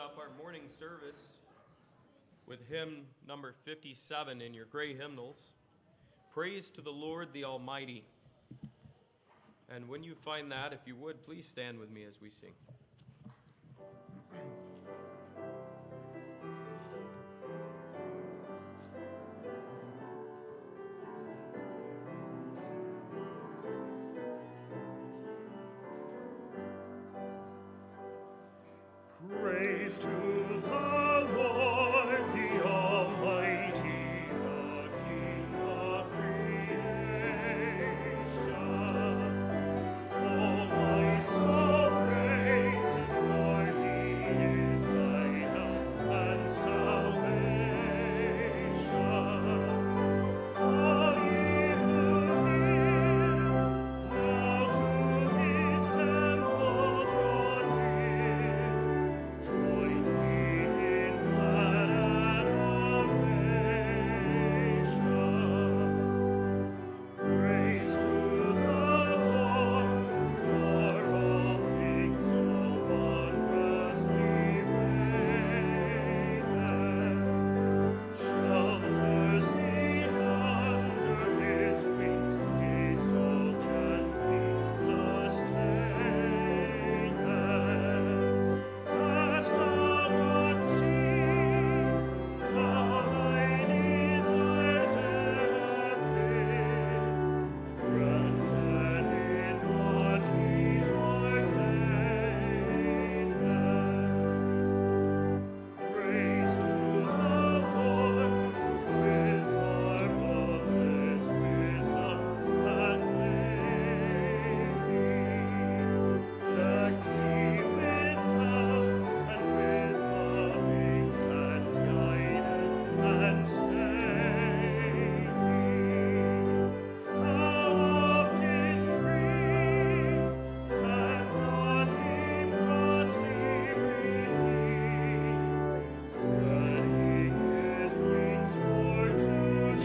off our morning service with hymn number 57 in your gray hymnals, Praise to the Lord the Almighty. And when you find that, if you would, please stand with me as we sing. Praise to the Lord, the Almighty, the King of creation. Oh, my soul, praise Him, for He is thy help and salvation. All ye who hear, now to His temple draw near. Join me in glad adoration. Praise to the Lord, for all things so wondrously reigneth. Shelters me under His wings, His soul gently sustaineth. Hast thou not seen how thy desires have been granted in what He ordaineth? Praise to the Lord with marvelous wisdom hath made thee, decked thee with health and with loving hand guided and stayed thee. How often grief hath not He brought thee relief, spreading His wings for to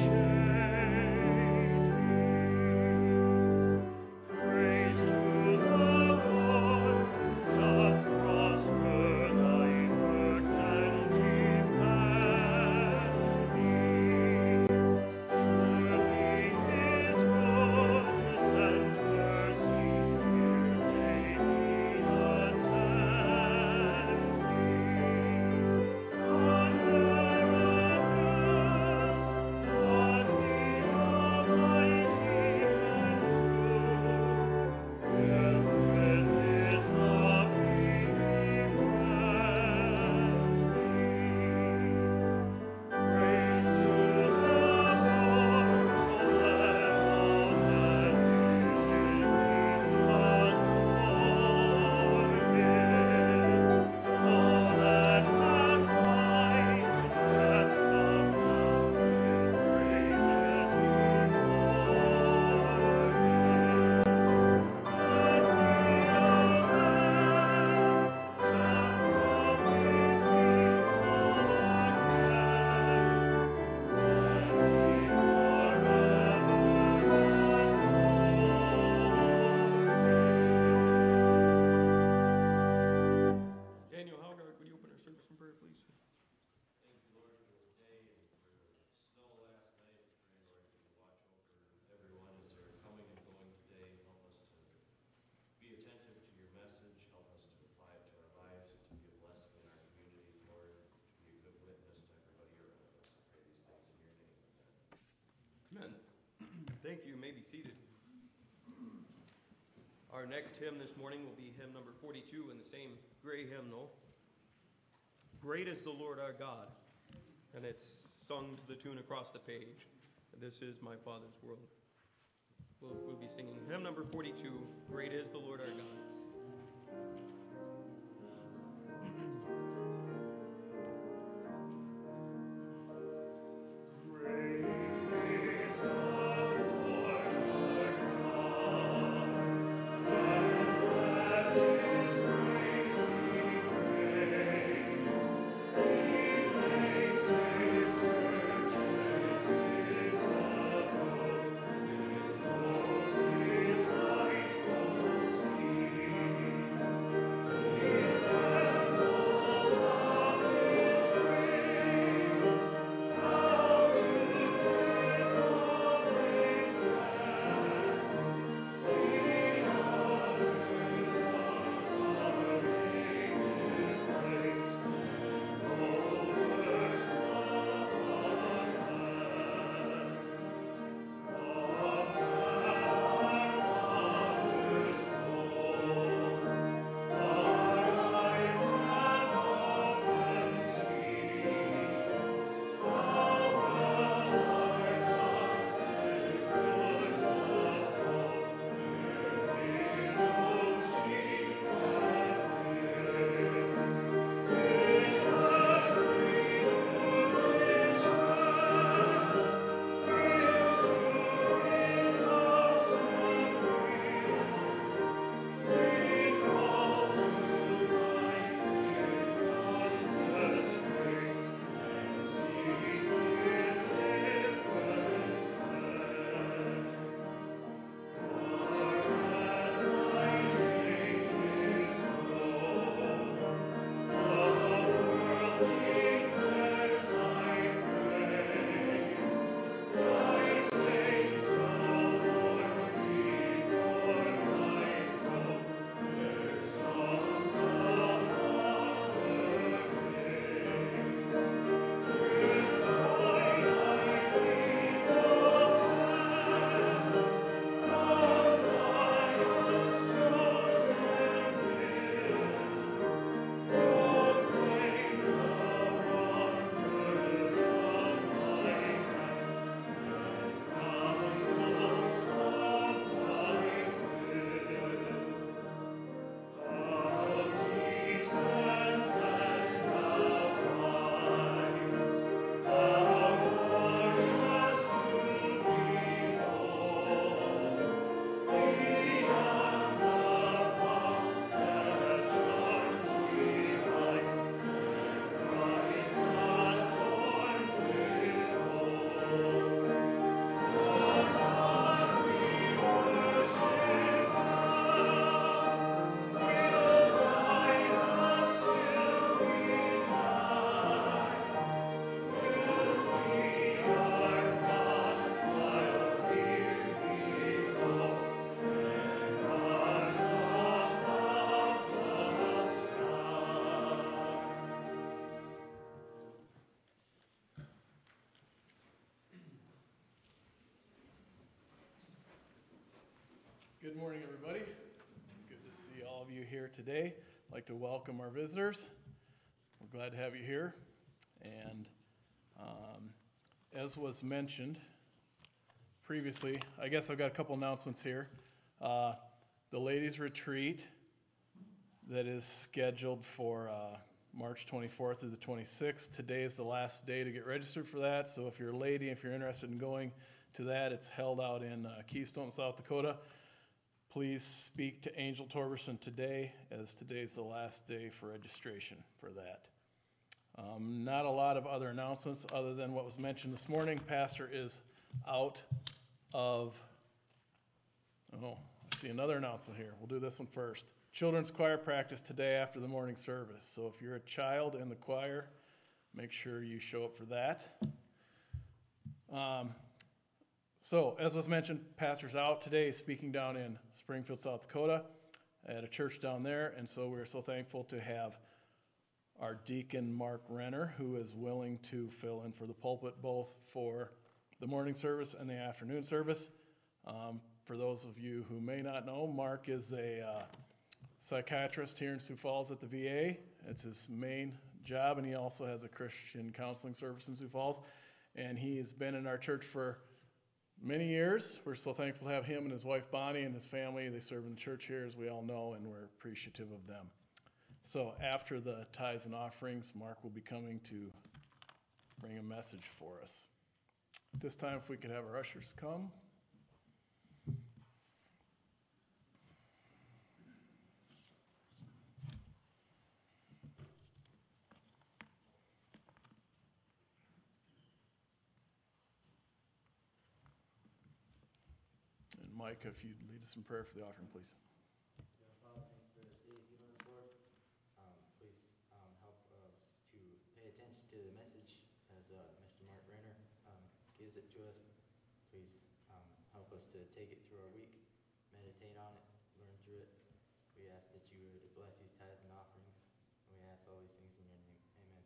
shade thee. Praise to the Lord doth prosper thy works and defend thee. Surely His goodness and mercy will daily attend thee. Under anew what He Almighty can do, if with His love He befriend thee. Praise to the Lord, oh let all that is in me adore Him. All that hath life and breath abound with praises before Him. Let me away, send from His people again. Let me forever adore Him. Daniel Howgard, would you open our service in prayer, please? Thank you, Lord, for this day and for the snow last night. We pray, Lord, that you watch over everyone as they're coming and going today. Help us to be attentive to your message. Help us to apply it to our lives and to be a blessing in our communities, Lord, to be a good witness to everybody around us. I pray these things in your name. Amen. Amen. Thank you. You may be seated. Our next hymn this morning will be hymn number 42 in the same gray hymnal. Great is the Lord our God. And it's sung to the tune across the page. This is my Father's world. We'll be singing hymn number 42, Great is the Lord our God. His Good morning, everybody. It's good to see all of you here today. I'd like to welcome our visitors. We're glad to have you here. And as was mentioned previously, I guess I've got a couple announcements here. The ladies' retreat that is scheduled for March 24th through the 26th. Today is the last day to get registered for that. So if you're a lady, if you're interested in going to that, it's held out in Keystone, South Dakota. Please speak to Angel Torberson today, as today's the last day for registration for that. Not a lot of other announcements other than what was mentioned this morning. Pastor is out of, I see another announcement here. We'll do this one first. Children's choir practice today after the morning service. So if you're a child in the choir, make sure you show up for that. So, as was mentioned, pastor's out today speaking down in Springfield, South Dakota at a church down there. And so we're so thankful to have our deacon, Mark Renner, who is willing to fill in for the pulpit both for the morning service and the afternoon service. For those of you who may not know, Mark is a psychiatrist here in Sioux Falls at the VA. It's his main job, and he also has a Christian counseling service in Sioux Falls. And he has been in our church for many years. We're so thankful to have him and his wife Bonnie and his family. They serve in the church here, as we all know, and we're appreciative of them. So after the tithes and offerings, Mark will be coming to bring a message for us. At this time, if we could have our ushers come. And Mike, if you'd lead us in prayer for the offering, please. Father, thank you for this day you've given us, Lord. Please help us to pay attention to the message as Mr. Mark Renner gives it to us. Please help us to take it through our week, meditate on it, learn through it. We ask that you would bless these tithes and offerings. And we ask all these things in your name. Amen.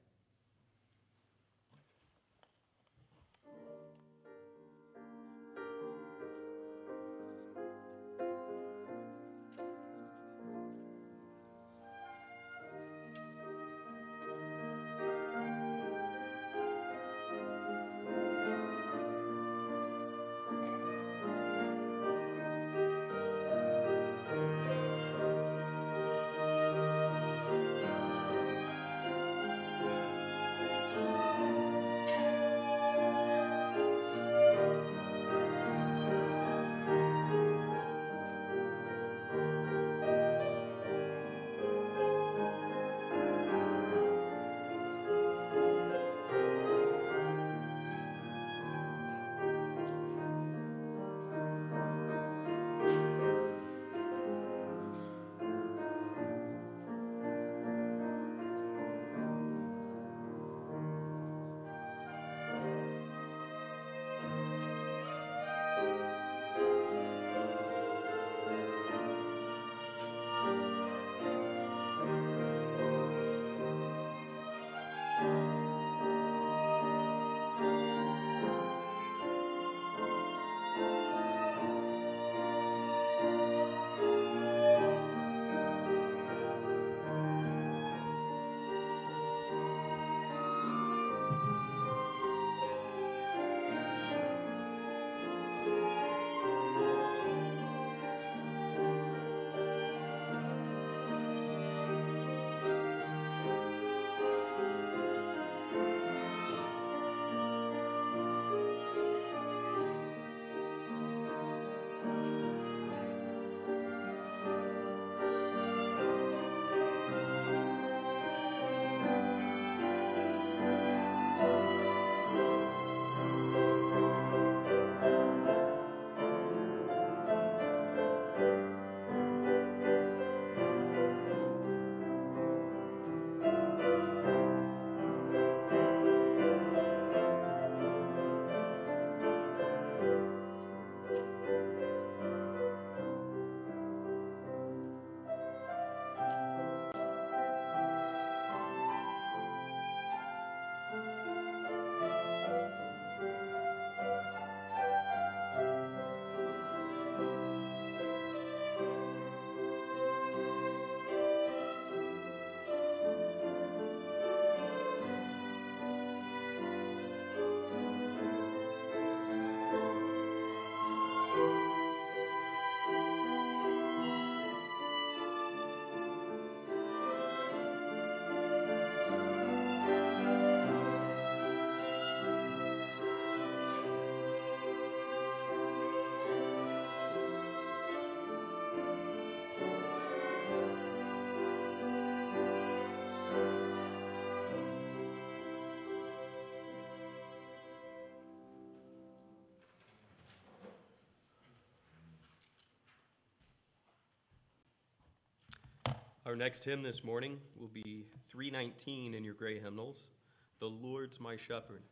Our next hymn this morning will be 319 in your gray hymnals, The Lord's My Shepherd.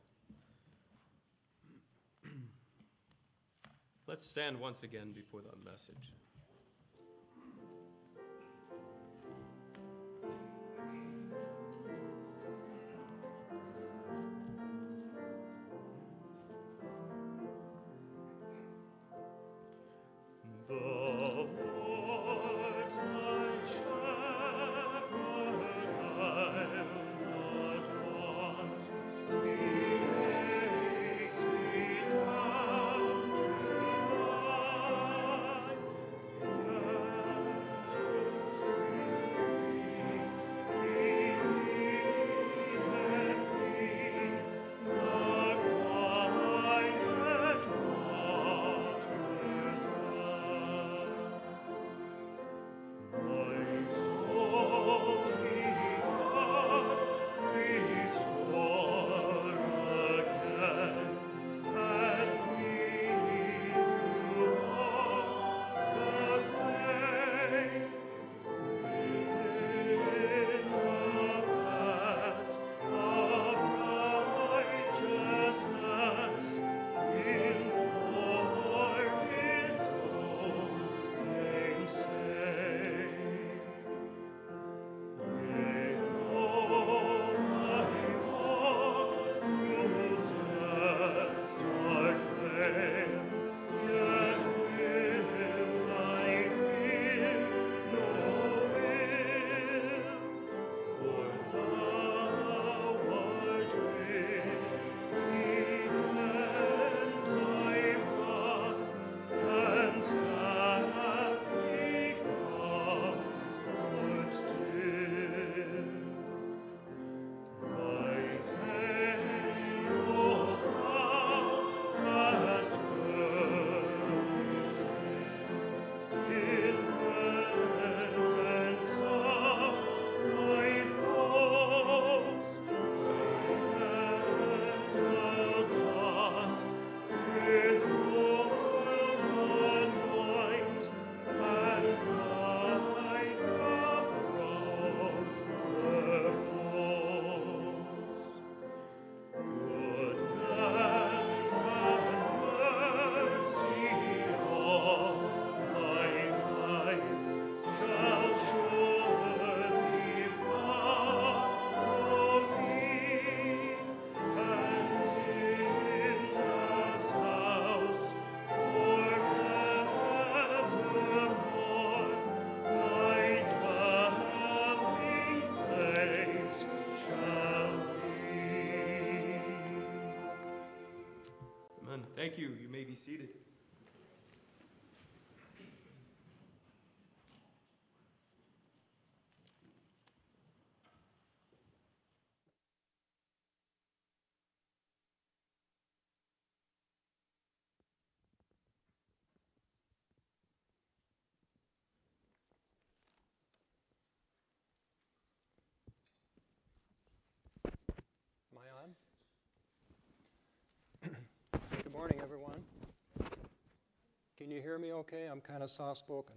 Let's stand once again before the message. Thank you. You may be seated. Am I on? Good morning, everyone. Can you hear me okay? I'm kind of soft-spoken.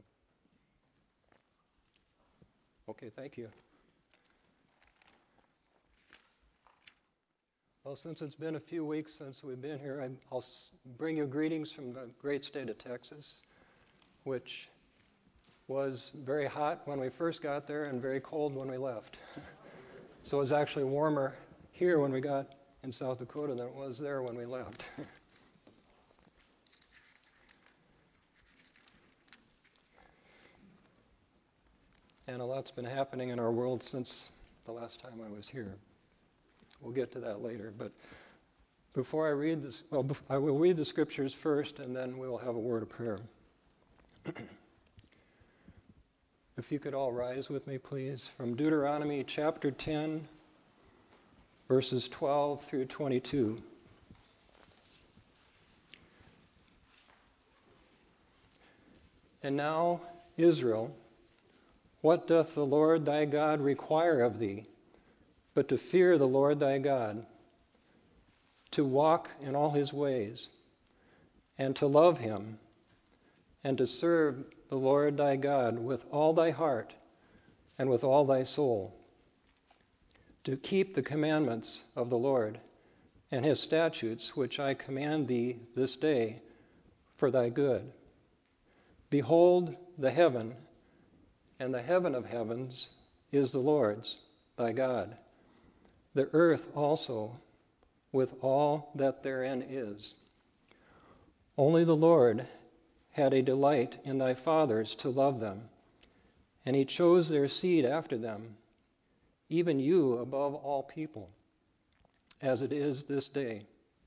Okay, thank you. Well, since it's been a few weeks since we've been here, I'll bring you greetings from the great state of Texas, which was very hot when we first got there and very cold when we left. So it was actually warmer here when we got in South Dakota than it was there when we left. And a lot's been happening in our world since the last time I was here. We'll get to that later. But before I read this, I will read the scriptures first, and then we'll have a word of prayer. If you could all rise with me, please. From Deuteronomy chapter 10, verses 12 through 22. And now, Israel, what doth the Lord thy God require of thee, but to fear the Lord thy God, to walk in all his ways, and to love him, and to serve the Lord thy God with all thy heart and with all thy soul, to keep the commandments of the Lord and his statutes, which I command thee this day for thy good. Behold, the heaven and the heaven of heavens is the Lord's, thy God. The earth also, with all that therein is. Only the Lord had a delight in thy fathers to love them, and he chose their seed after them, even you above all people, as it is this day.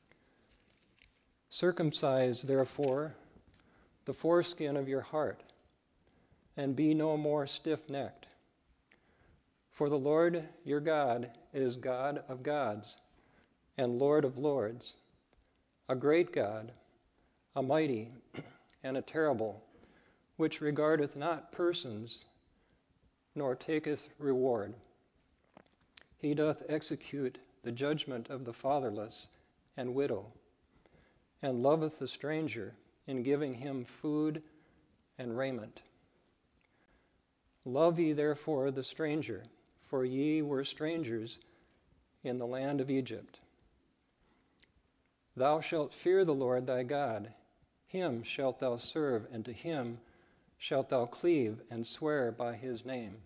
Circumcise, therefore, the foreskin of your heart, and be no more stiff-necked. For the Lord your God is God of gods and Lord of lords, a great God, a mighty and a terrible, which regardeth not persons, nor taketh reward. He doth execute the judgment of the fatherless and widow, and loveth the stranger in giving him food and raiment. Love ye therefore the stranger, for ye were strangers in the land of Egypt. Thou shalt fear the Lord thy God, him shalt thou serve, and to him shalt thou cleave and swear by his name.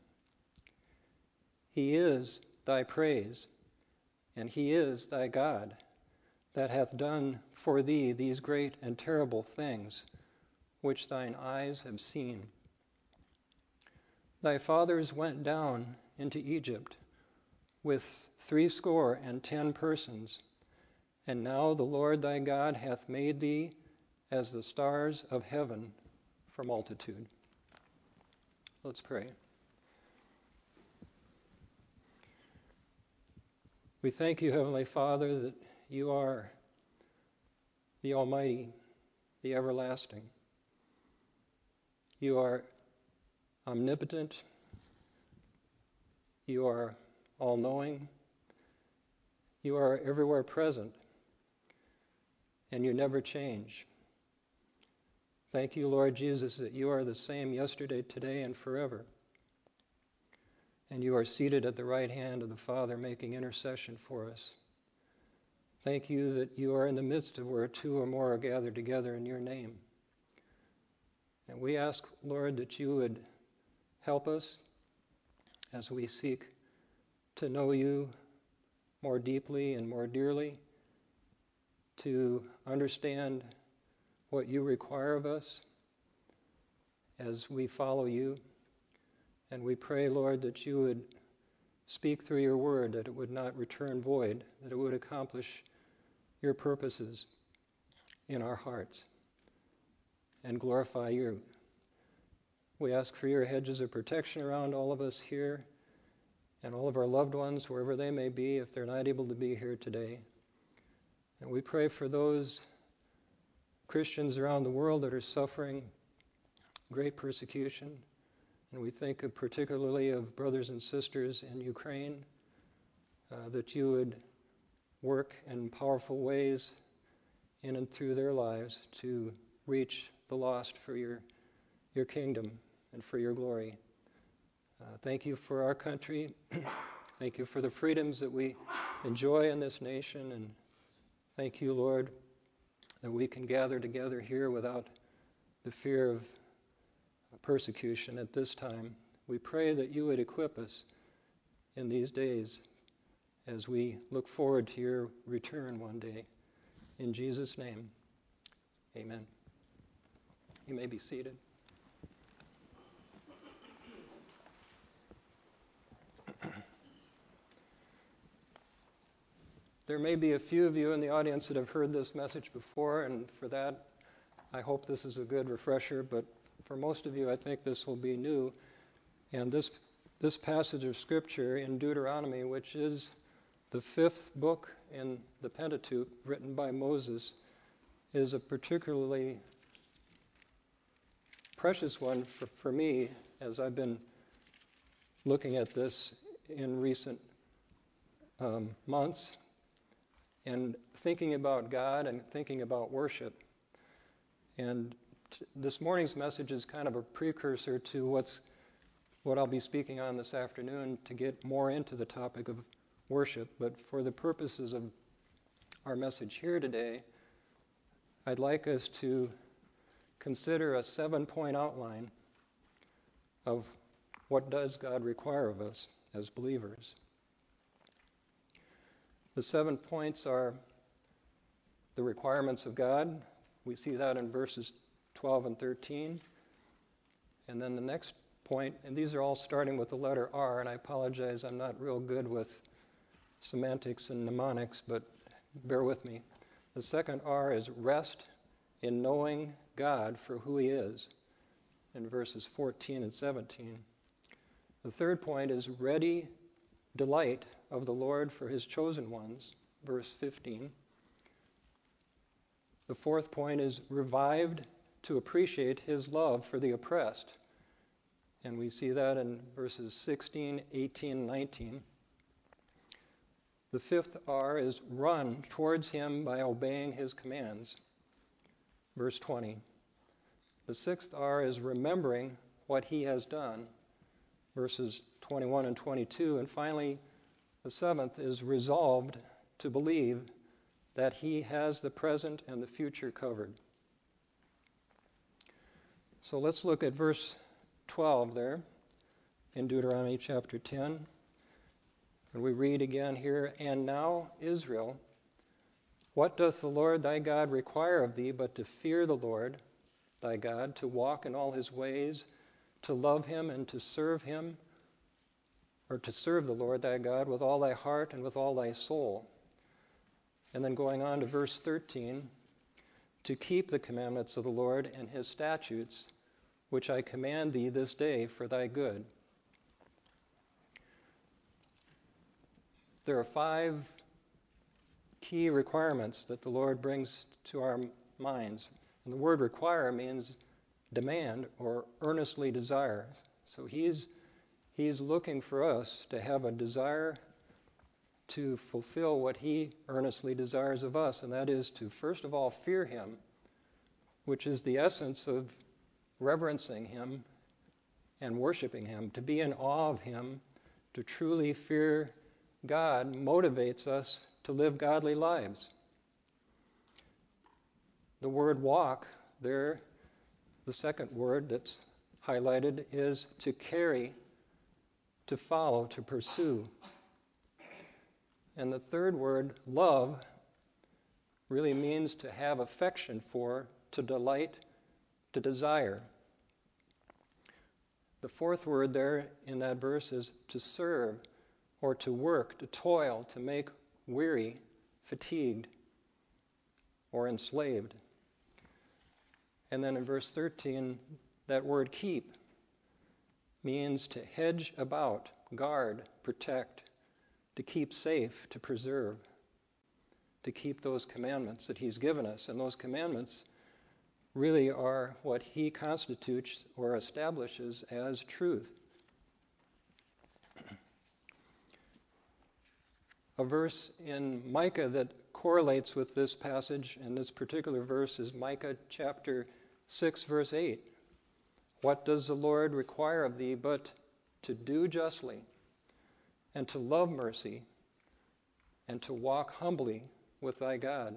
He is thy praise, and he is thy God, that hath done for thee these great and terrible things, which thine eyes have seen. Thy fathers went down into Egypt with 70 persons, and now the Lord thy God hath made thee as the stars of heaven for multitude. Let's pray. We thank you, Heavenly Father, that you are the Almighty, the Everlasting. You are omnipotent. You are all-knowing. You are everywhere present, and you never change. Thank you, Lord Jesus, that you are the same yesterday, today, and forever. And you are seated at the right hand of the Father, making intercession for us. Thank you that you are in the midst of where 2 or more are gathered together in your name. And we ask, Lord, that you would help us as we seek to know you more deeply and more dearly, to understand what you require of us as we follow you. And we pray, Lord, that you would speak through your word, that it would not return void, that it would accomplish your purposes in our hearts and glorify you. We ask for your hedges of protection around all of us here and all of our loved ones, wherever they may be, if they're not able to be here today. And we pray for those Christians around the world that are suffering great persecution. And we think particularly of brothers and sisters in Ukraine, that you would work in powerful ways in and through their lives to reach the lost for your kingdom and for your glory. Thank you for our country. Thank you for the freedoms that we enjoy in this nation. And thank you, Lord, that we can gather together here without the fear of persecution at this time. We pray that you would equip us in these days as we look forward to your return one day. In Jesus' name, amen. You may be seated. There may be a few of you in the audience that have heard this message before, and for that, I hope this is a good refresher, but for most of you, I think this will be new. And this passage of Scripture in Deuteronomy, which is the 5th book in the Pentateuch written by Moses, is a particularly precious one for me as I've been looking at this in recent months and thinking about God and thinking about worship. And this morning's message is kind of a precursor to what's what I'll be speaking on this afternoon to get more into the topic of worship, but for the purposes of our message here today, I'd like us to consider a 7-point outline of what does God require of us as believers. The 7 points are the requirements of God. We see that in verses 12 and 13. And then the next point, and these are all starting with the letter R, and I apologize, I'm not real good with semantics and mnemonics, but bear with me. The second R is rest in knowing God for who He is, in verses 14 and 17. The third point is ready delight of the Lord for His chosen ones, verse 15. The fourth point is revived to appreciate His love for the oppressed, and we see that in verses 16, 18, and 19. The fifth R is run towards Him by obeying His commands, verse 20. The sixth R is remembering what He has done, verses 21 and 22. And finally, the seventh is resolved to believe that He has the present and the future covered. So let's look at verse 12 there in Deuteronomy chapter 10. And we read again here, "And now, Israel, what doth the Lord thy God require of thee but to fear the Lord thy God, to walk in all His ways, to love Him and to serve Him, or to serve the Lord thy God with all thy heart and with all thy soul." And then going on to verse 13, "To keep the commandments of the Lord and His statutes, which I command thee this day for thy good." There are 5 key requirements that the Lord brings to our minds. And the word require means demand or earnestly desire. So He's looking for us to have a desire to fulfill what He earnestly desires of us, and that is to, first of all, fear Him, which is the essence of reverencing Him and worshiping Him. To be in awe of Him, to truly fear God, motivates us to live godly lives. The word walk there, the second word that's highlighted, is to carry, to follow, to pursue. And the third word, love, really means to have affection for, to delight, to desire. The fourth word there in that verse is to serve, or to work, to toil, to make weary, fatigued, or enslaved. And then in verse 13, that word keep means to hedge about, guard, protect, to keep safe, to preserve, to keep those commandments that He's given us. And those commandments really are what He constitutes or establishes as truth. A verse in Micah that correlates with this passage and this particular verse is Micah chapter 6, verse 8. "What does the Lord require of thee but to do justly, and to love mercy, and to walk humbly with thy God?"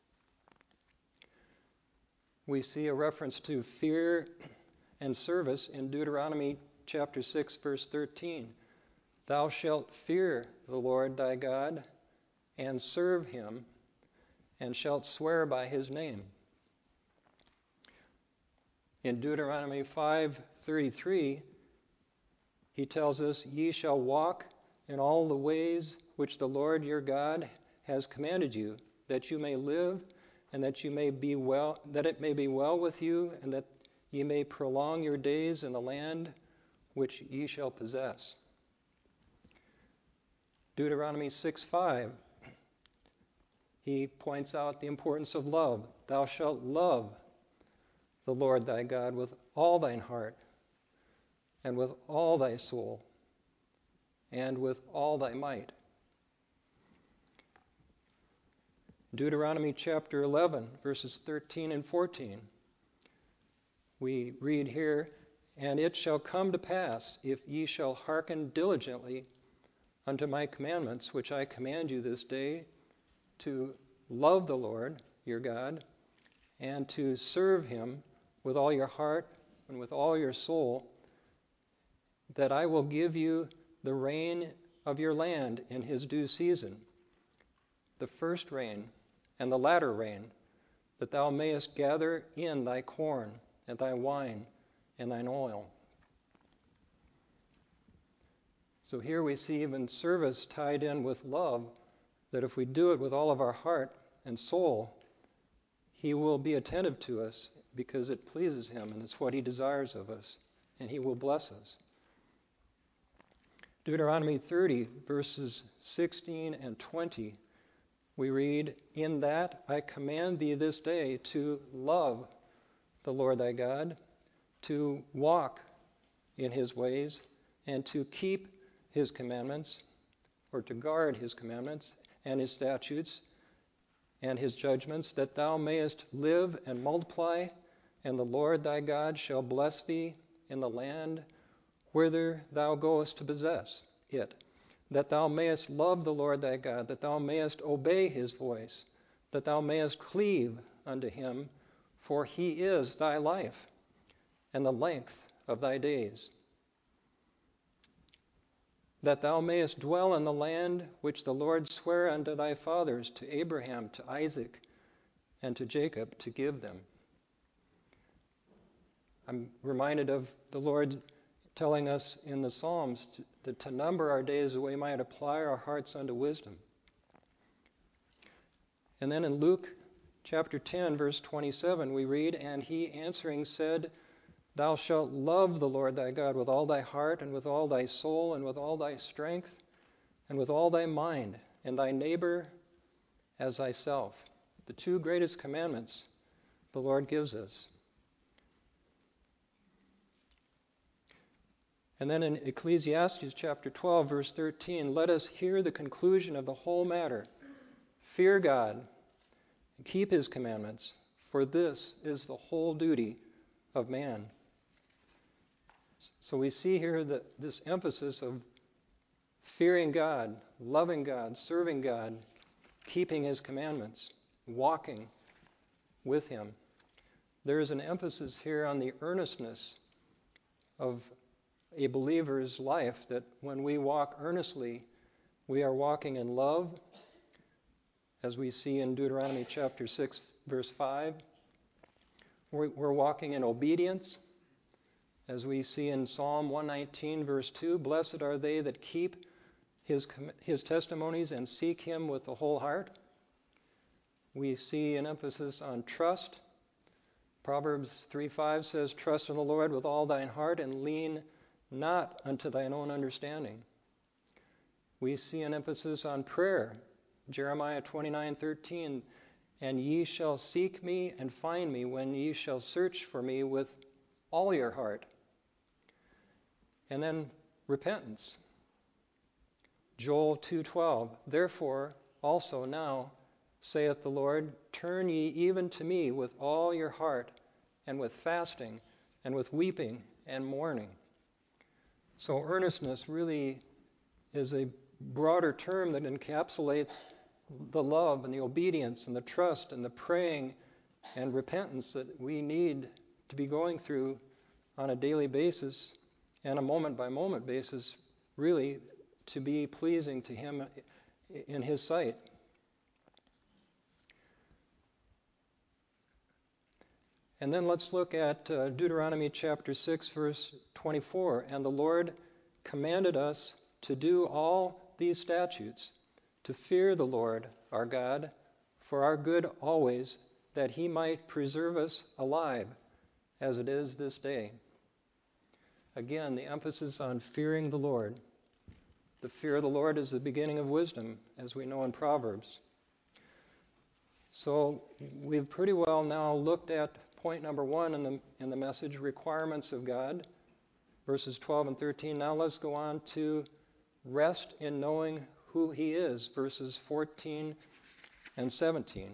We see a reference to fear and service in Deuteronomy chapter 6, verse 13. "Thou shalt fear the Lord thy God, and serve Him, and shalt swear by His name." In Deuteronomy 5:33, He tells us, "Ye shall walk in all the ways which the Lord your God has commanded you, that you may live, and that you may be well, that it may be well with you, and that ye may prolong your days in the land which ye shall possess." Deuteronomy 6:5, He points out the importance of love. "Thou shalt love the Lord thy God with all thine heart, and with all thy soul, and with all thy might." Deuteronomy chapter 11, verses 13 and 14. We read here, And it shall come to pass, if ye shall hearken diligently unto my commandments, which I command you this day, to love the Lord your God, and to serve him with all your heart and with all your soul, that I will give you the rain of your land in his due season, the first rain and the latter rain, that thou mayest gather in thy corn and thy wine and thine oil. So here we see even service tied in with love, that if we do it with all of our heart and soul, he will be attentive to us because it pleases him and it's what he desires of us, and he will bless us. Deuteronomy 30, verses 16 and 20, we read, In that I command thee this day to love the Lord thy God, to walk in his ways, and to keep his commandments, or to guard his commandments and his statutes and his judgments, that thou mayest live and multiply, and the Lord thy God shall bless thee in the land whither thou goest to possess it, that thou mayest love the Lord thy God, that thou mayest obey his voice, that thou mayest cleave unto him, for he is thy life and the length of thy days, that thou mayest dwell in the land which the Lord sware unto thy fathers, to Abraham, to Isaac, and to Jacob, to give them. I'm reminded of the Lord telling us in the Psalms to number our days that we might apply our hearts unto wisdom. And then in Luke chapter 10, verse 27, we read, And he answering said, Thou shalt love the Lord thy God with all thy heart, and with all thy soul, and with all thy strength, and with all thy mind, and thy neighbor as thyself. The two greatest commandments the Lord gives us. And then in Ecclesiastes chapter 12, verse 13, let us hear the conclusion of the whole matter. Fear God, and keep his commandments, for this is the whole duty of man. So we see here this emphasis of fearing God, loving God, serving God, keeping his commandments, walking with him. There is an emphasis here on the earnestness of a believer's life, that when we walk earnestly, we are walking in love, as we see in Deuteronomy chapter 6, verse 5. We're walking in obedience, as we see in Psalm 119, verse 2, Blessed are they that keep his testimonies and seek him with the whole heart. We see an emphasis on trust. Proverbs 3:5 says, Trust in the Lord with all thine heart, and lean not unto thine own understanding. We see an emphasis on prayer. Jeremiah 29:13, And ye shall seek me and find me when ye shall search for me with all your heart. And then repentance. Joel 2:12, Therefore also now, saith the Lord, turn ye even to me with all your heart, and with fasting, and with weeping and mourning. So earnestness really is a broader term that encapsulates the love and the obedience and the trust and the praying and repentance that we need to be going through on a daily basis and a moment-by-moment basis, really, to be pleasing to him in his sight. And then let's look at Deuteronomy chapter 6, verse 24. And the Lord commanded us to do all these statutes, to fear the Lord our God for our good always, that he might preserve us alive, as it is this day. Again, the emphasis on fearing the Lord. The fear of the Lord is the beginning of wisdom, as we know in Proverbs. So we've pretty well now looked at point number 1 in the message, requirements of God, verses 12 and 13. Now let's go on to rest in knowing who he is, verses 14 and 17.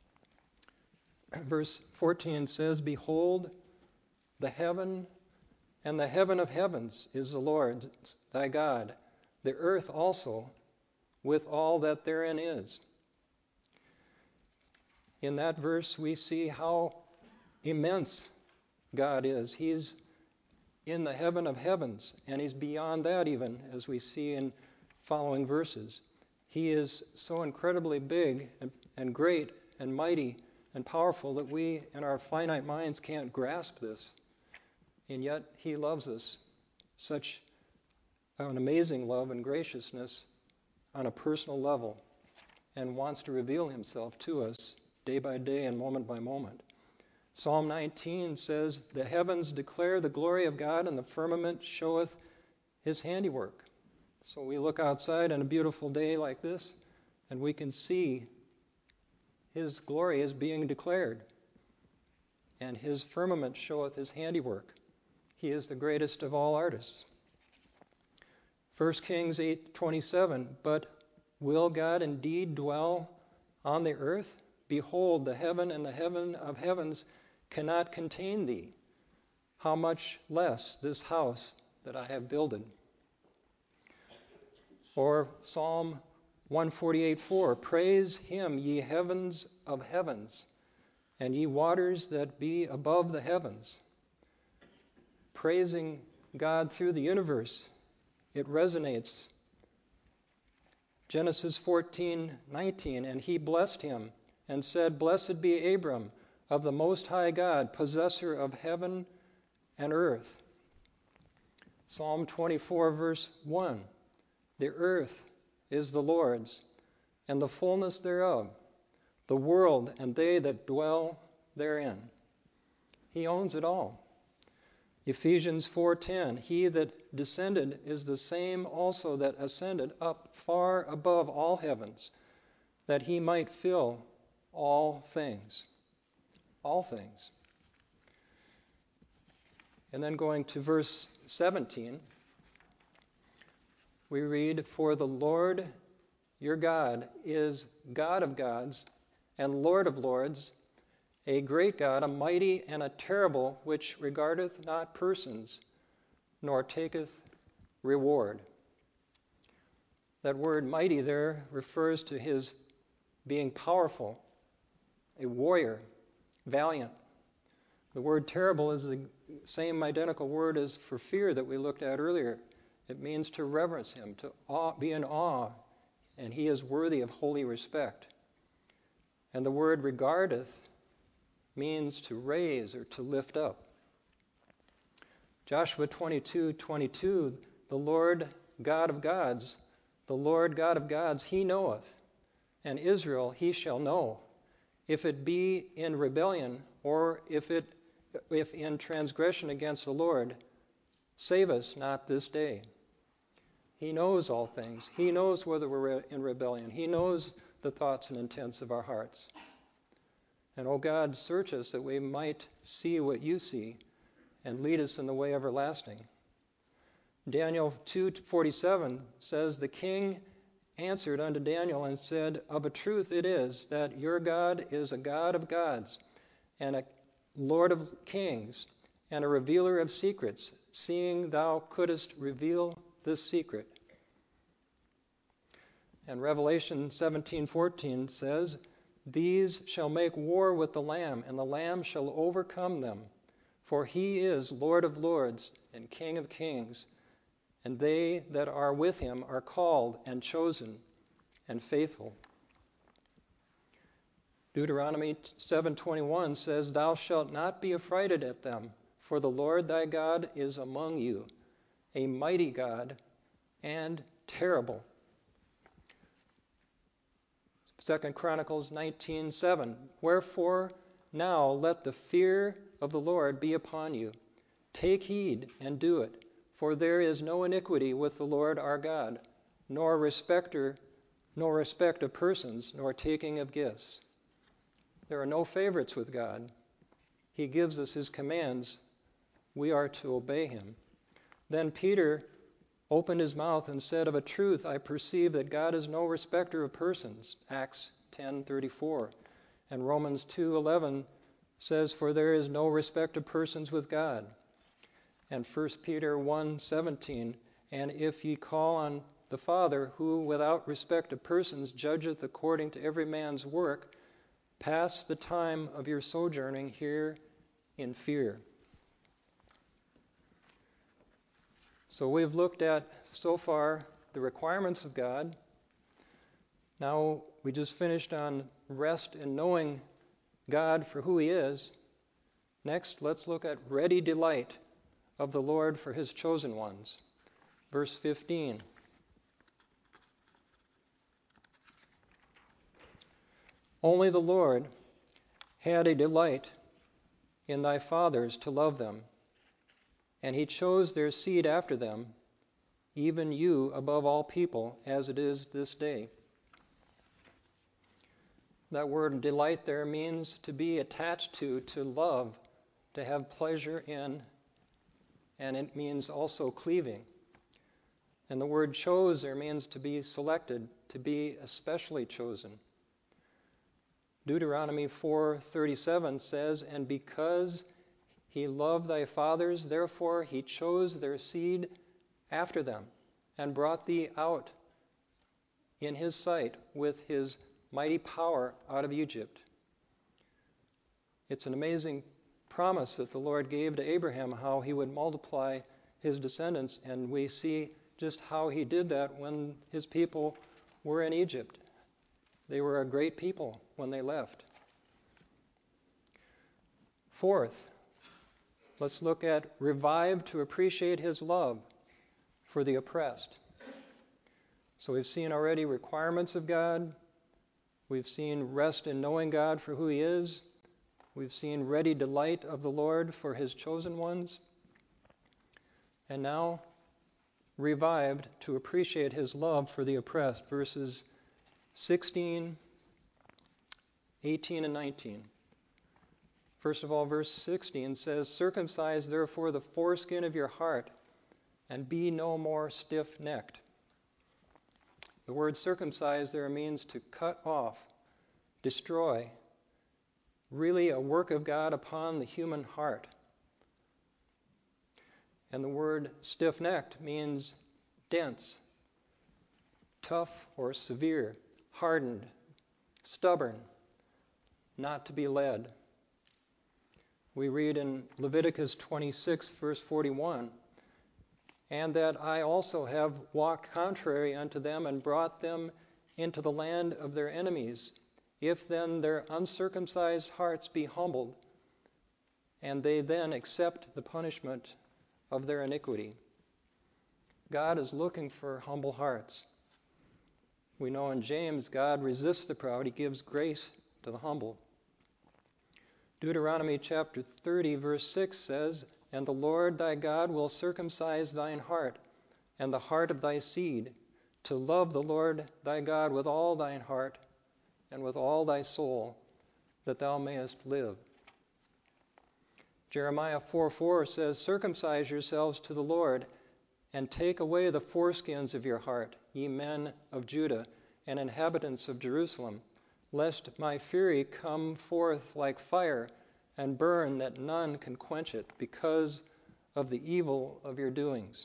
Verse 14 says, Behold, the heaven And the heaven of heavens is the Lord's, thy God, the earth also, with all that therein is. In that verse, we see how immense God is. He's in the heaven of heavens, and he's beyond that even, as we see in following verses. He is so incredibly big and great and mighty and powerful that we, in our finite minds, can't grasp this. And yet he loves us such an amazing love and graciousness on a personal level, and wants to reveal himself to us day by day and moment by moment. Psalm 19 says, the heavens declare the glory of God, and the firmament showeth his handiwork. So we look outside on a beautiful day like this, and we can see his glory is being declared, and his firmament showeth his handiwork. He is the greatest of all artists. 1 Kings 8:27, but will God indeed dwell on the earth? Behold, the heaven and the heaven of heavens cannot contain thee. How much less this house that I have builded? Or Psalm 148:4, praise him, ye heavens of heavens, and ye waters that be above the heavens. Praising God through the universe, it resonates. Genesis 14:19, and he blessed him and said, blessed be Abram of the Most High God, possessor of heaven and earth. Psalm 24 verse 1, the earth is the Lord's, and the fullness thereof, the world and they that dwell therein. He owns it all. Ephesians 4:10, he that descended is the same also that ascended up far above all heavens, that he might fill all things. All things. And then going to verse 17, we read, for the Lord your God is God of gods and Lord of lords, a great God, a mighty and a terrible, which regardeth not persons, nor taketh reward. That word mighty there refers to his being powerful, a warrior, valiant. The word terrible is the same identical word as for fear that we looked at earlier. It means to reverence him, to be in awe, and he is worthy of holy respect. And the word regardeth means to raise or to lift up. Joshua 22:22, the Lord God of gods, the Lord God of gods, he knoweth, and Israel he shall know, if it be in rebellion or if in transgression against the Lord, save us not this day. He knows all things. He knows whether we're in rebellion. He knows the thoughts and intents of our hearts. And, O God, search us that we might see what you see and lead us in the way everlasting. Daniel 2:47 says, the king answered unto Daniel and said, of a truth it is that your God is a God of gods and a Lord of kings and a revealer of secrets, seeing thou couldst reveal this secret. And Revelation 17:14 says, these shall make war with the Lamb, and the Lamb shall overcome them. For he is Lord of lords and King of kings, and they that are with him are called and chosen and faithful. Deuteronomy 7:21 says, thou shalt not be affrighted at them, for the Lord thy God is among you, a mighty God and terrible. 2 Chronicles 19:7, wherefore now let the fear of the Lord be upon you. Take heed and do it, for there is no iniquity with the Lord our God, nor respect of persons, nor taking of gifts. There are no favorites with God. He gives us his commands. We are to obey him. Then Peter opened his mouth and said, of a truth I perceive that God is no respecter of persons. Acts 10:34. And Romans 2:11 says, for there is no respect of persons with God. and 1 Peter 1:17, and if ye call on the Father, who without respect of persons judgeth according to every man's work, pass the time of your sojourning here in fear. So we've looked at, so far, the requirements of God. Now we just finished on rest in knowing God for who He is. Next, let's look at ready delight of the Lord for His chosen ones. Verse 15. Only the Lord had a delight in thy fathers to love them, and He chose their seed after them, even you above all people, as it is this day. That word delight there means to be attached to love, to have pleasure in, and it means also cleaving. And the word chose there means to be selected, to be especially chosen. Deuteronomy 4:37 says, and because He loved thy fathers, therefore He chose their seed after them, and brought thee out in His sight with His mighty power out of Egypt. It's an amazing promise that the Lord gave to Abraham, how He would multiply his descendants, and we see just how He did that when His people were in Egypt. They were a great people when they left. Fourth, let's look at revive to appreciate His love for the oppressed. So we've seen already requirements of God. We've seen rest in knowing God for who He is. We've seen ready delight of the Lord for His chosen ones. And now, revived to appreciate His love for the oppressed. Verses 16, 18, and 19. First of all, verse 16 says, circumcise therefore the foreskin of your heart, and be no more stiff-necked. The word circumcise there means to cut off, destroy, really a work of God upon the human heart. And the word stiff-necked means dense, tough or severe, hardened, stubborn, not to be led. We read in Leviticus 26, verse 41, and that I also have walked contrary unto them and brought them into the land of their enemies. If then their uncircumcised hearts be humbled, and they then accept the punishment of their iniquity. God is looking for humble hearts. We know in James, God resists the proud, He gives grace to the humble. Deuteronomy chapter 30, verse 6 says, and the Lord thy God will circumcise thine heart, and the heart of thy seed, to love the Lord thy God with all thine heart, and with all thy soul, that thou mayest live. Jeremiah 4:4 says, circumcise yourselves to the Lord, and take away the foreskins of your heart, ye men of Judah, and inhabitants of Jerusalem, lest my fury come forth like fire, and burn that none can quench it, because of the evil of your doings.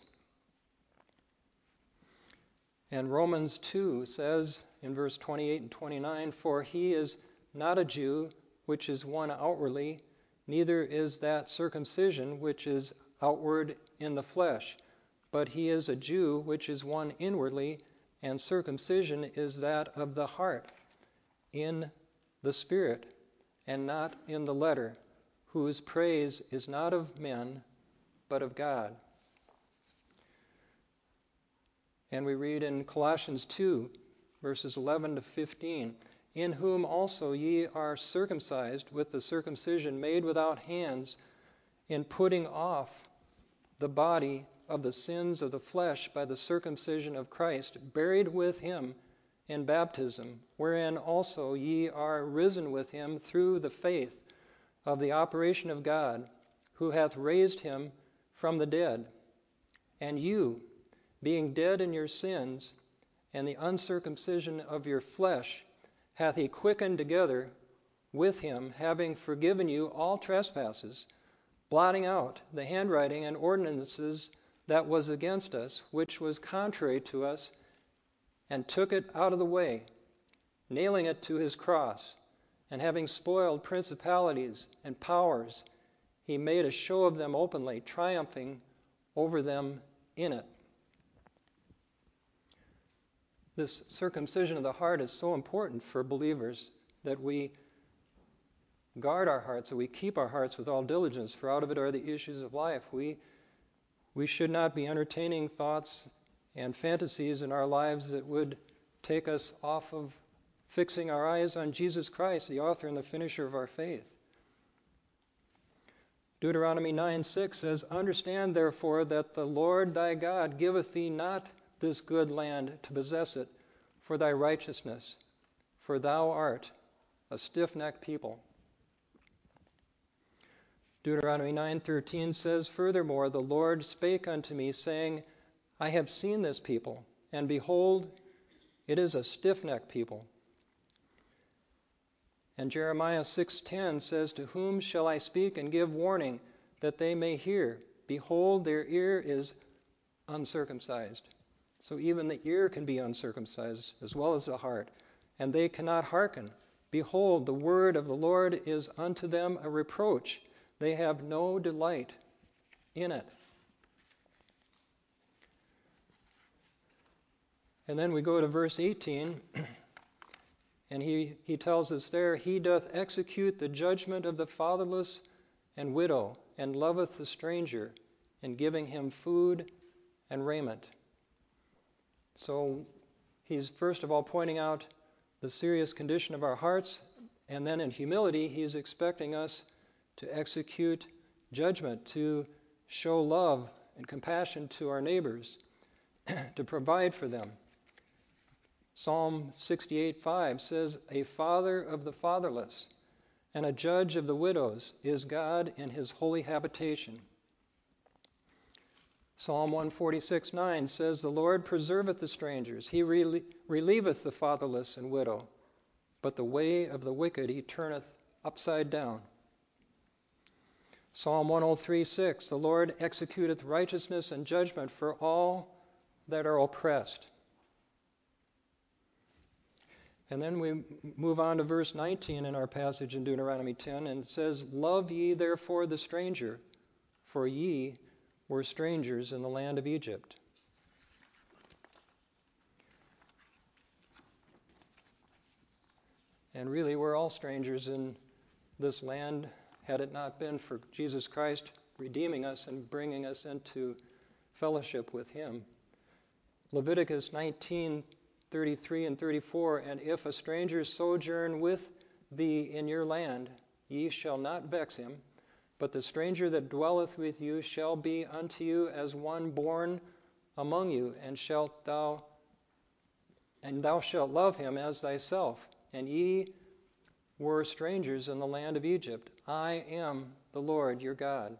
And Romans 2 says in verse 28 and 29, for he is not a Jew, which is one outwardly, neither is that circumcision which is outward in the flesh, but he is a Jew, which is one inwardly, and circumcision is that of the heart, in the Spirit, and not in the letter, whose praise is not of men, but of God. And we read in Colossians 2, verses 11 to 15, in whom also ye are circumcised with the circumcision made without hands, in putting off the body of the sins of the flesh by the circumcision of Christ, buried with Him in baptism, wherein also ye are risen with Him through the faith of the operation of God, who hath raised Him from the dead. And you, being dead in your sins, and the uncircumcision of your flesh, hath He quickened together with Him, having forgiven you all trespasses, blotting out the handwriting and ordinances that was against us, which was contrary to us, and took it out of the way, nailing it to his cross, and having spoiled principalities and powers, he made a show of them openly, triumphing over them in it. This circumcision of the heart is so important for believers, that we guard our hearts, that we keep our hearts with all diligence, for out of it are the issues of life. We should not be entertaining thoughts and fantasies in our lives that would take us off of fixing our eyes on Jesus Christ, the author and the finisher of our faith. Deuteronomy 9:6 says, "Understand therefore that the Lord thy God giveth thee not this good land to possess it for thy righteousness, for thou art a stiff-necked people." Deuteronomy 9:13 says, "Furthermore, the Lord spake unto me, saying, I have seen this people, and behold, it is a stiff-necked people." And Jeremiah 6:10 says, "To whom shall I speak and give warning, that they may hear? Behold, their ear is uncircumcised." So even the ear can be uncircumcised, as well as the heart. "And they cannot hearken. Behold, the word of the Lord is unto them a reproach. They have no delight in it." And then we go to verse 18, and he tells us there, "He doth execute the judgment of the fatherless and widow, and loveth the stranger, in giving him food and raiment." So he's first of all pointing out the serious condition of our hearts, and then in humility he's expecting us to execute judgment, to show love and compassion to our neighbors, to provide for them. Psalm 68:5 says, "A father of the fatherless and a judge of the widows is God in his holy habitation." Psalm 146:9 says, "The Lord preserveth the strangers. He relieveth the fatherless and widow. But the way of the wicked he turneth upside down." Psalm 103:6, "The Lord executeth righteousness and judgment for all that are oppressed." And then we move on to verse 19 in our passage in Deuteronomy 10, and it says, "Love ye therefore the stranger, for ye were strangers in the land of Egypt." And really, we're all strangers in this land, had it not been for Jesus Christ redeeming us and bringing us into fellowship with him. Leviticus 19:33 and 34, "And if a stranger sojourn with thee in your land, ye shall not vex him, but the stranger that dwelleth with you shall be unto you as one born among you, and thou shalt love him as thyself. And ye were strangers in the land of Egypt. I am the Lord your God."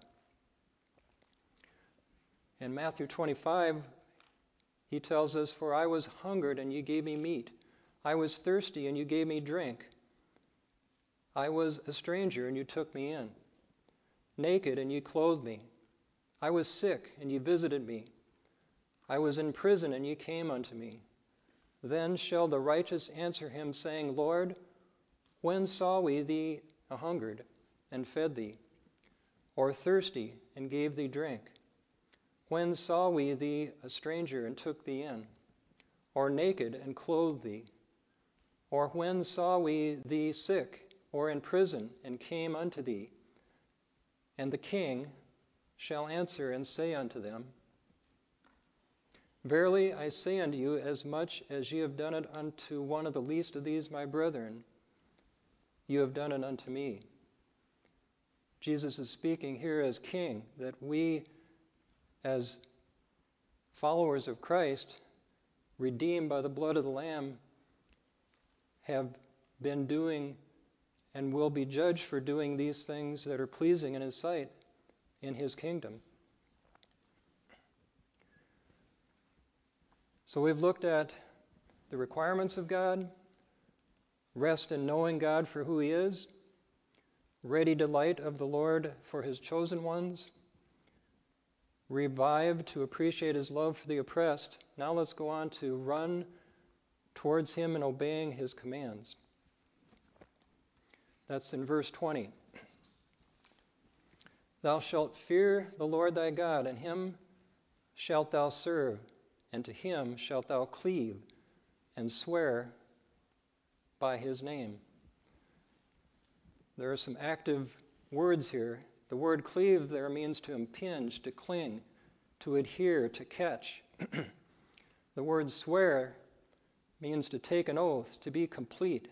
In Matthew 25, he tells us, "For I was hungered, and ye gave me meat. I was thirsty, and you gave me drink. I was a stranger, and you took me in. Naked, and you clothed me. I was sick, and you visited me. I was in prison, and you came unto me. Then shall the righteous answer him, saying, Lord, when saw we thee a-hungered, and fed thee? Or thirsty, and gave thee drink? When saw we thee a stranger, and took thee in? Or naked, and clothed thee? Or when saw we thee sick, or in prison, and came unto thee?" And the king shall answer and say unto them, "Verily I say unto you, as much as ye have done it unto one of the least of these my brethren, you have done it unto me." Jesus is speaking here as king, that we, as followers of Christ, redeemed by the blood of the Lamb, have been doing and will be judged for doing these things that are pleasing in his sight in his kingdom. So we've looked at the requirements of God, rest in knowing God for who he is, ready delight of the Lord for his chosen ones, revived to appreciate his love for the oppressed. Now let's go on to run towards him in obeying his commands. That's in verse 20. Thou shalt fear the Lord thy God, and him shalt thou serve, and to him shalt thou cleave, and swear by his name. There are some active words here. The word cleave there means to impinge, to cling, to adhere, to catch. The word swear means to take an oath, to be complete.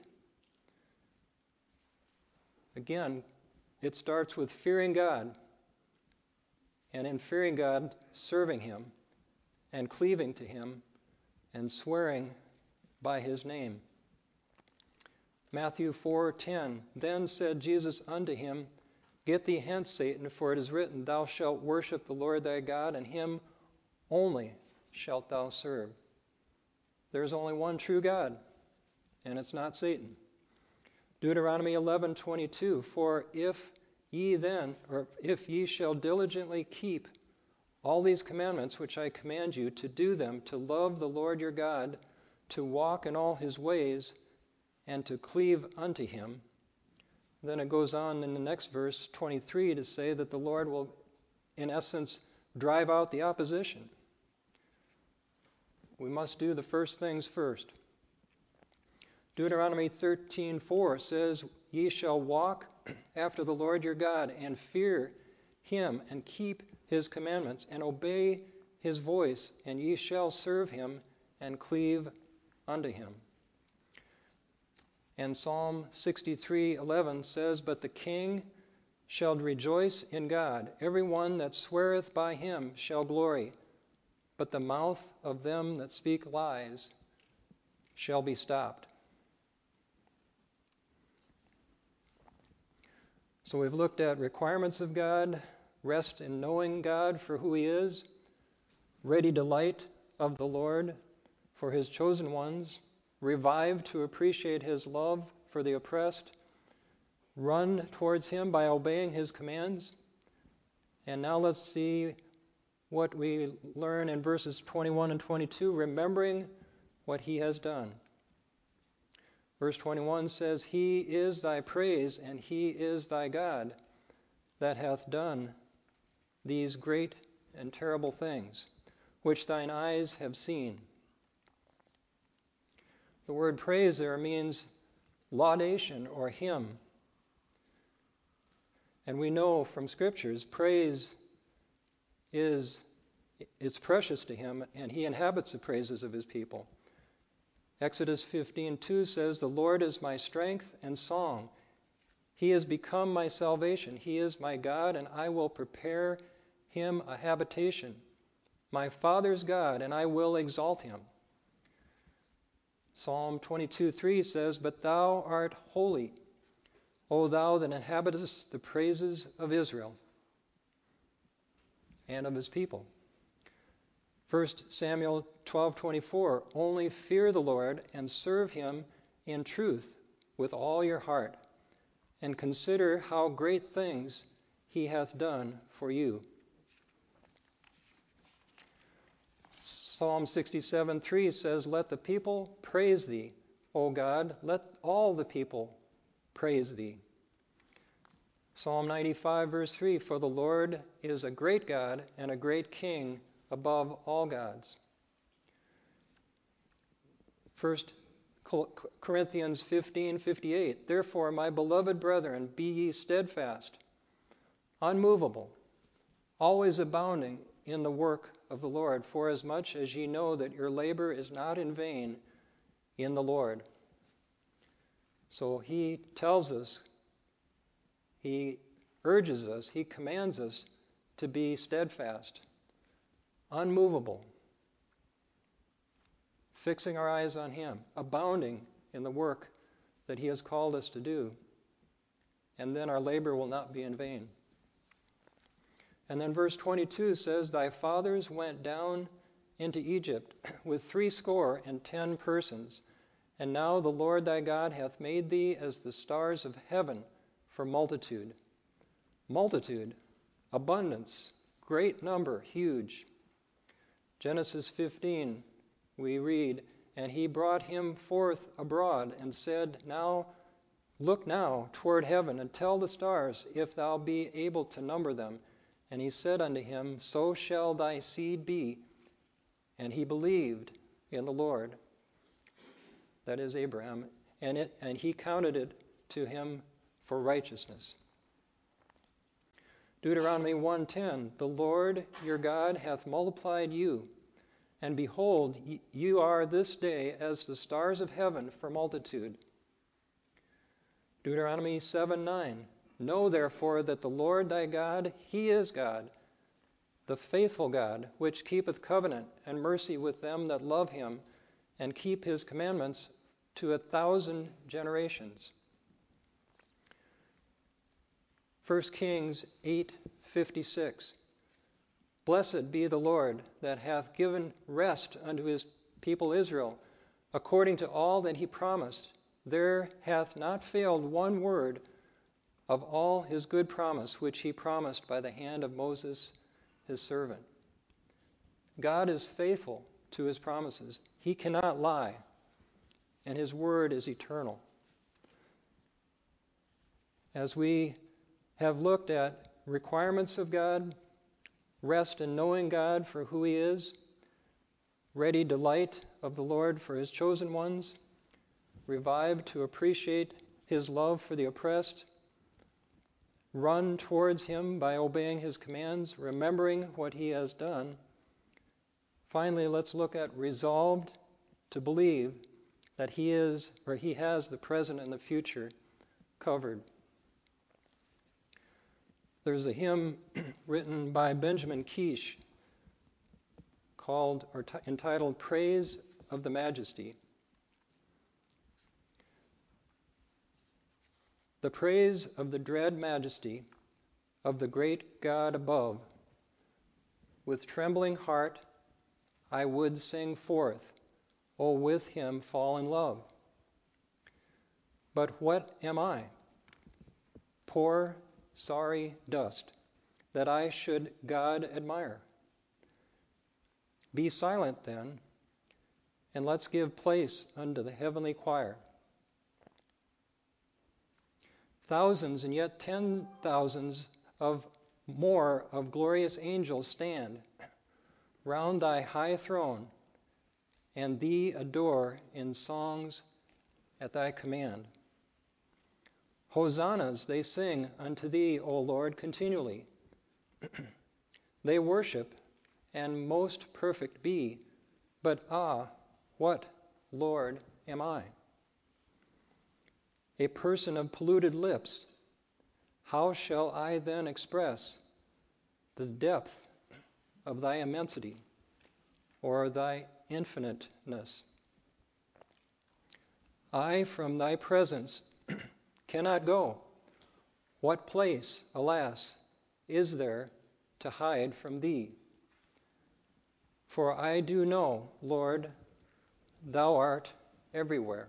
Again, it starts with fearing God, and in fearing God, serving him, and cleaving to him, and swearing by his name. Matthew 4:10, Then said Jesus unto him, Get thee hence, Satan, for it is written, Thou shalt worship the Lord thy God, and him only shalt thou serve. There is only one true God, and it's not Satan. Deuteronomy 11:22, For if ye shall diligently keep all these commandments which I command you to do them, to love the Lord your God, to walk in all his ways, and to cleave unto him. Then it goes on in the next verse, 23, to say that the Lord will, in essence, drive out the opposition. We must do the first things first. Deuteronomy 13:4 says, Ye shall walk after the Lord your God, and fear him, and keep his commandments, and obey his voice, and ye shall serve him, and cleave unto him. And Psalm 63:11 says, But the king shall rejoice in God. Every one that sweareth by him shall glory. But the mouth of them that speak lies shall be stopped. So we've looked at requirements of God, rest in knowing God for who he is, ready delight of the Lord for his chosen ones, revived to appreciate his love for the oppressed, run towards him by obeying his commands. And now let's see what we learn in verses 21 and 22, remembering what he has done. Verse 21 says, He is thy praise, and he is thy God, that hath done these great and terrible things, which thine eyes have seen. The word praise there means laudation or hymn. And we know from scriptures, praise is precious to him, and he inhabits the praises of his people. Exodus 15:2 says, The Lord is my strength and song. He has become my salvation. He is my God, and I will prepare him a habitation. My Father's God, and I will exalt him. Psalm 22:3 says, But thou art holy, O thou that inhabitest the praises of Israel and of his people. 1 Samuel 12:24, Only fear the Lord and serve him in truth with all your heart, and consider how great things he hath done for you. Psalm 67:3 says, Let the people praise thee, O God, let all the people praise thee. Psalm 95 verse 3, For the Lord is a great God and a great King above all gods. 1 Corinthians 15:58, Therefore, my beloved brethren, be ye steadfast, unmovable, always abounding in the work of the Lord, forasmuch as ye know that your labor is not in vain in the Lord. So he tells us, he urges us, he commands us to be steadfast, unmovable, fixing our eyes on him, abounding in the work that he has called us to do. And then our labor will not be in vain. And then verse 22 says, Thy fathers went down into Egypt with 70 persons, and now the Lord thy God hath made thee as the stars of heaven for multitude. Multitude, abundance, great number, huge. Genesis 15, we read, "And he brought him forth abroad and said, Now, look now toward heaven and tell the stars, if thou be able to number them. And he said unto him, So shall thy seed be. And he believed in the Lord," that is Abraham, "and he counted it to him for righteousness." Deuteronomy 1:10, "The Lord your God hath multiplied you, and behold, you are this day as the stars of heaven for multitude." Deuteronomy 7:9, "Know therefore that the Lord thy God, he is God, the faithful God, which keepeth covenant and mercy with them that love him, and keep his commandments to 1,000 generations." 1 Kings 8:56, "Blessed be the Lord that hath given rest unto his people Israel, according to all that he promised. There hath not failed one word of all his good promise, which he promised by the hand of Moses his servant." God is faithful to his promises. He cannot lie, and his word is eternal. As we have looked at requirements of God, rest in knowing God for who he is, ready delight of the Lord for his chosen ones, revived to appreciate his love for the oppressed, run towards him by obeying his commands, remembering what he has done. Finally, let's look at resolved to believe that he is, or he has, the present and the future covered. There's a hymn written by Benjamin Kish called or entitled "Praise of the Majesty." "The praise of the dread majesty of the great God above, with trembling heart I would sing forth, O with him fall in love. But what am I? Poor, sorry dust, that I should God admire. Be silent then, and let's give place unto the heavenly choir. Thousands and yet 10,000s of more of glorious angels stand round thy high throne, and thee adore in songs at thy command. Hosannas they sing unto thee, O Lord, continually. They worship, and most perfect be, but what, Lord, am I? A person of polluted lips, how shall I then express the depth of thy immensity, or thy infiniteness? I from thy presence cannot go. What place, alas, is there to hide from thee? For I do know, Lord, thou art everywhere.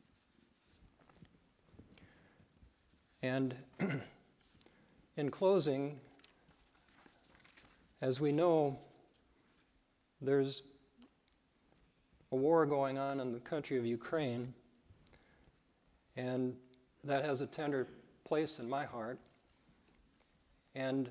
And in closing, as we know, there's a war going on in the country of Ukraine, and that has a tender place in my heart. And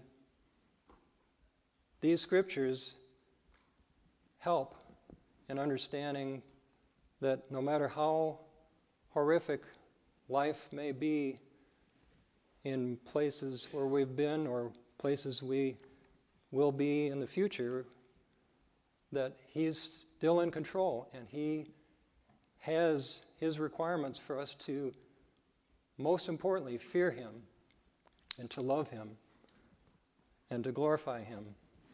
these scriptures help in understanding that no matter how horrific life may be in places where we've been or places we will be in the future, that he's still in control, and he has his requirements for us to, most importantly, fear him and to love him and to glorify him.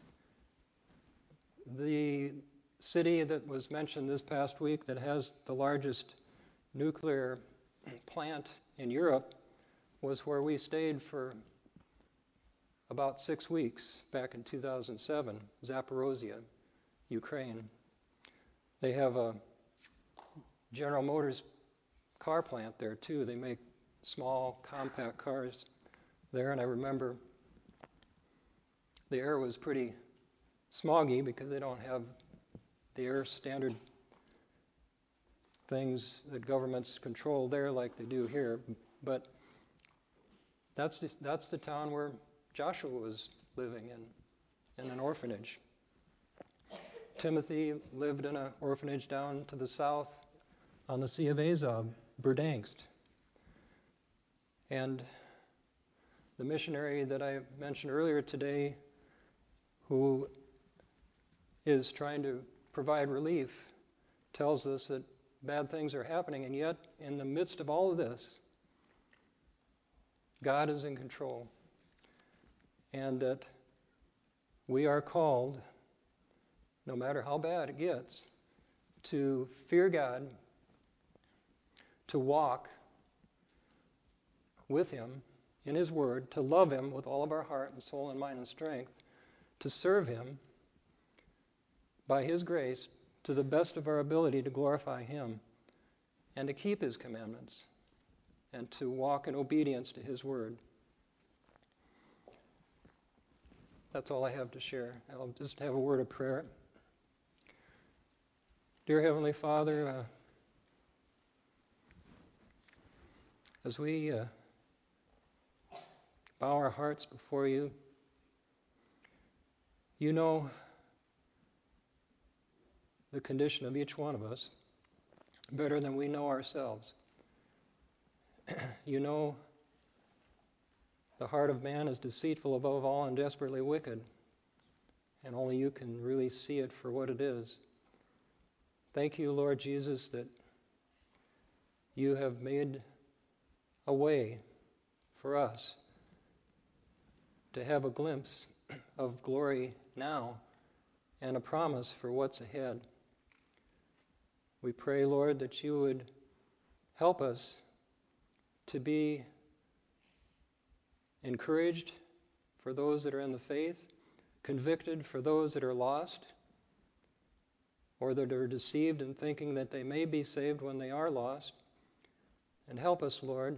The city that was mentioned this past week that has the largest nuclear plant in Europe was where we stayed for about 6 weeks back in 2007, Zaporozhye, Ukraine. They have a General Motors car plant there too. They make small, compact cars there, and I remember the air was pretty smoggy because they don't have the air standard things that governments control there like they do here. But that's the town where Joshua was living in an orphanage. Timothy lived in an orphanage down to the south on the Sea of Azov, Berdansk. And the missionary that I mentioned earlier today, who is trying to provide relief, tells us that bad things are happening, and yet in the midst of all of this, God is in control, and that we are called, no matter how bad it gets, to fear God, to walk with Him in His Word, to love Him with all of our heart and soul and mind and strength, to serve Him by His grace to the best of our ability to glorify Him, and to keep His commandments, and to walk in obedience to His Word. That's all I have to share. I'll just have a word of prayer. Dear Heavenly Father, as we bow our hearts before You, You know the condition of each one of us better than we know ourselves. You know the heart of man is deceitful above all and desperately wicked, and only You can really see it for what it is. Thank You, Lord Jesus, that You have made a way for us to have a glimpse of glory now and a promise for what's ahead. We pray, Lord, that You would help us to be encouraged for those that are in the faith, convicted for those that are lost, or that are deceived in thinking that they may be saved when they are lost. And help us, Lord,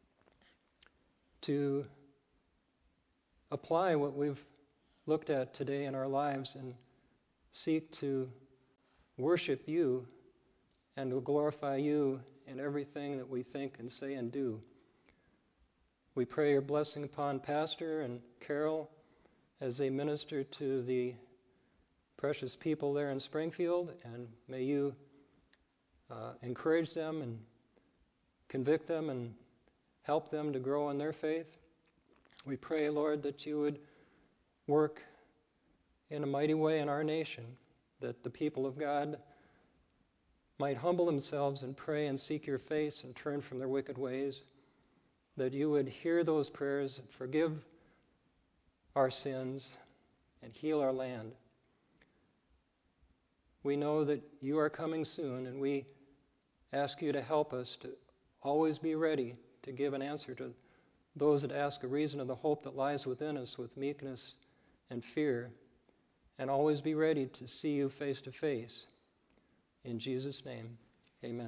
to apply what we've looked at today in our lives and seek to worship You and to glorify You in everything that we think and say and do. We pray Your blessing upon Pastor and Carol as they minister to the precious people there in Springfield, and may You encourage them and convict them and help them to grow in their faith. We pray, Lord, that You would work in a mighty way in our nation, that the people of God might humble themselves and pray and seek Your face and turn from their wicked ways, that You would hear those prayers and forgive our sins and heal our land. We know that You are coming soon, and we ask You to help us to always be ready to give an answer to those that ask a reason of the hope that lies within us with meekness and fear, and always be ready to see You face to face. In Jesus' name, amen.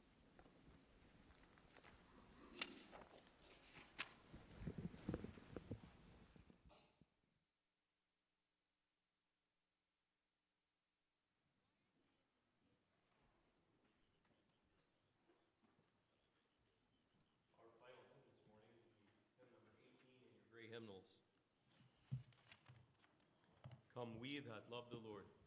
Our final tune this morning will be hymn number 18 in your gray hymnals. Come we that love the Lord.